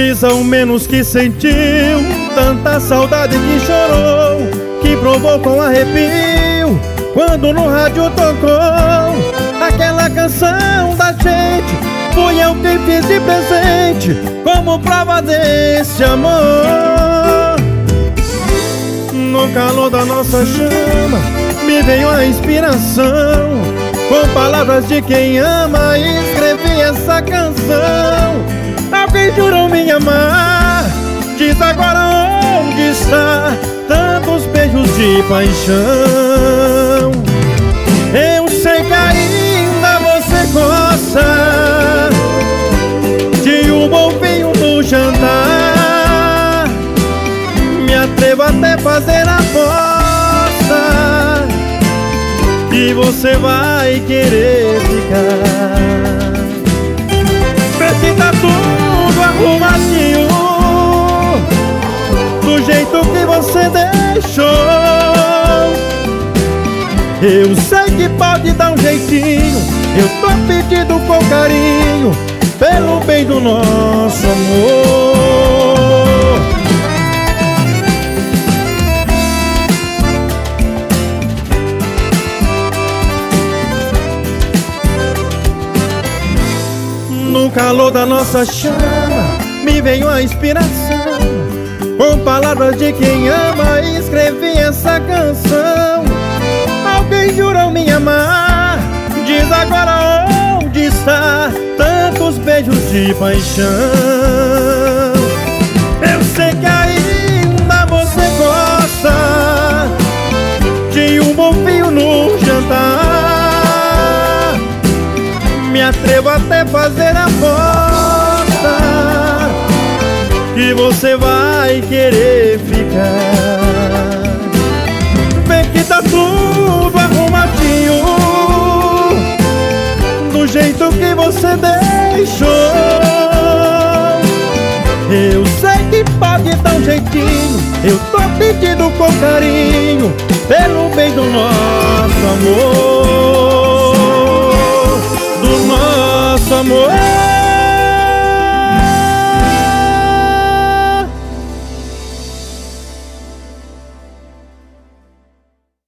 Diz ao menos que sentiu tanta saudade que chorou, que provou com arrepio quando no rádio tocou aquela canção da gente. Fui eu quem fiz de presente como prova desse amor. No calor da nossa chama me veio a inspiração, com palavras de quem ama escrevi essa canção. Alguém jurou me amar, diz agora onde está tantos beijos de paixão. Eu sei que ainda você gosta de um bom vinho no jantar. Me atrevo até fazer a aposta que você vai querer ficar. Vê que tá tudo arrumadinho do jeito que você deixou. Eu sei que pode dar um jeitinho, eu tô pedindo com carinho, pelo bem do nosso amor. No calor da nossa chama me veio a inspiração, com palavras de quem ama escrevi essa canção. Alguém jurou me amar, diz agora onde está tantos beijos de paixão. Eu sei que ainda você gosta de um bom vinho no jantar. Me atrevo até fazer a aposta que você vai querer ficar. Vê que tá tudo arrumadinho do jeito que você deixou. Eu sei que pode dar um jeitinho, eu tô pedindo com carinho, pelo bem do nosso amor, do nosso amor.